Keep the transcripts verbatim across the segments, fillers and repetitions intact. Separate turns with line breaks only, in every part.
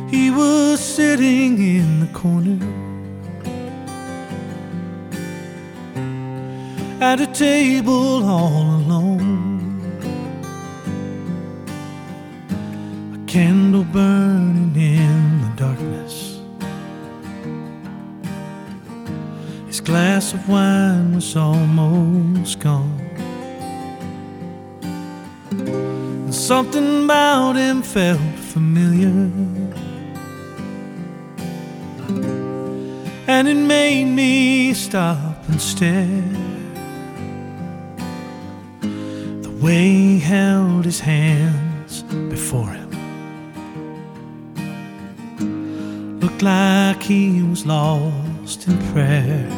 He was sitting in the corner at a table all alone, a candle burning in the darkness. His glass of wine was almost gone, and something about him felt familiar, and it made me stop and stare. The way he held his hands before him looked like he was lost in prayer.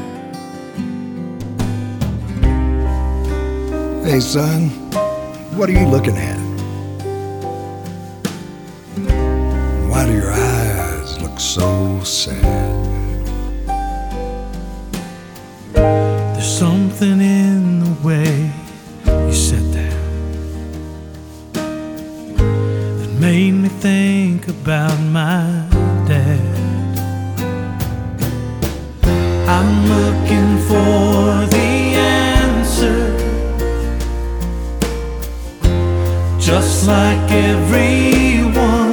Hey son, what are you looking at? Why do your eyes look so sad?
There's something in the way you said that that made me think about my dad. I'm looking for the answer, just like everyone.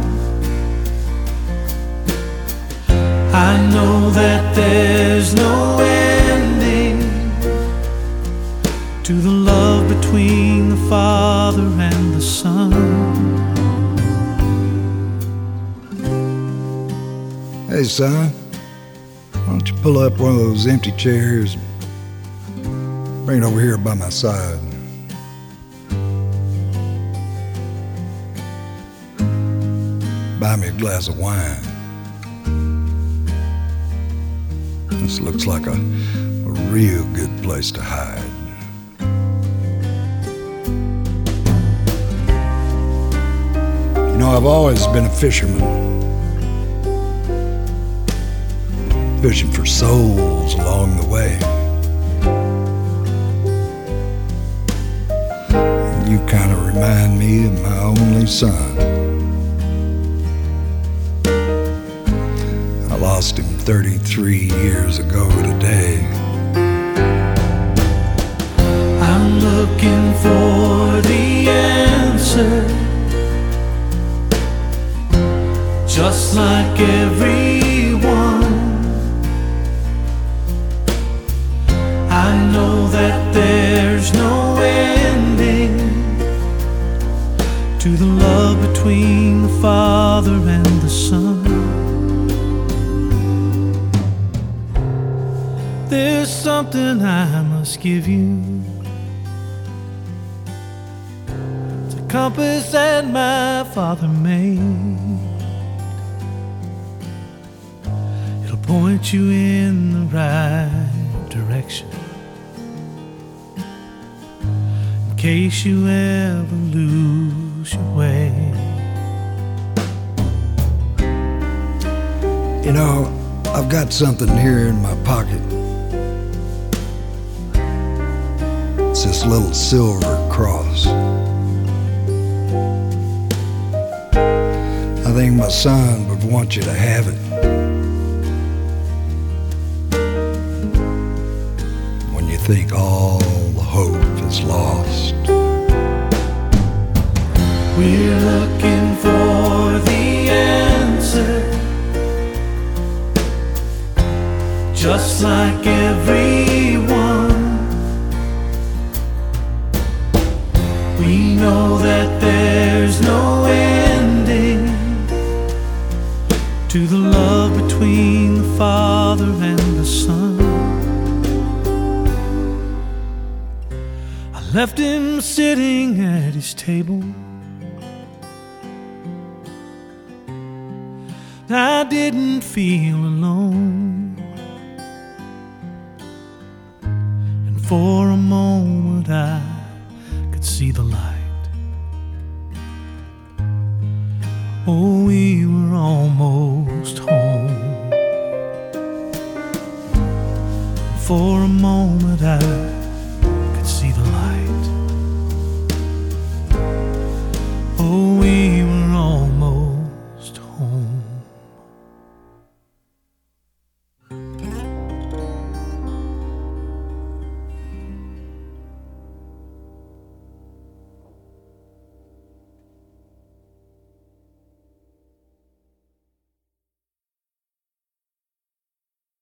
I know that there's no ending to the love between the Father and the Son.
Hey son, why don't you pull up one of those empty chairs, bring it over here by my side. Buy me a glass of wine. This looks like a, a real good place to hide. You know, I've always been a fisherman, fishing for souls along the way. And you kind of remind me of my only son. I lost him thirty-three years ago today.
I'm looking for the answer, just like everyone. I know that there's no ending to the love between the Father and the Son. There's something I must give you, it's a compass that my father made. It'll point you in the right direction in case you ever lose your way.
You know, I've got something here in my pocket. It's this little silver cross. I think my son would want you to have it when you think all the hope is lost.
We're looking for the answer, just like everyone. We know that there's no ending to the love between the Father and the Son. I left him sitting at his table. I didn't feel alone, and for a moment I could see the light. Oh, we were almost home. For a moment I